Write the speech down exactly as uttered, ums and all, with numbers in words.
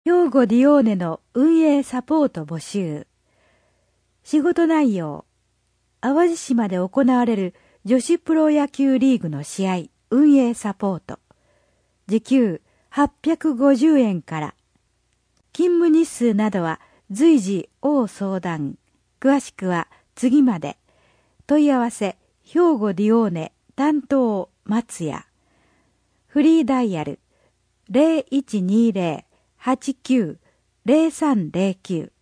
兵庫ディオーネの運営サポート募集。仕事内容。淡路島で行われる女子プロ野球リーグの試合運営サポート。時給はっぴゃくごじゅうえんから。勤務日数などは随時応相談。詳しくは次まで。問い合わせ兵庫ディオーネ担当松屋。フリーダイヤル ゼロいちにゼロ はちきゅう ゼロさんゼロきゅう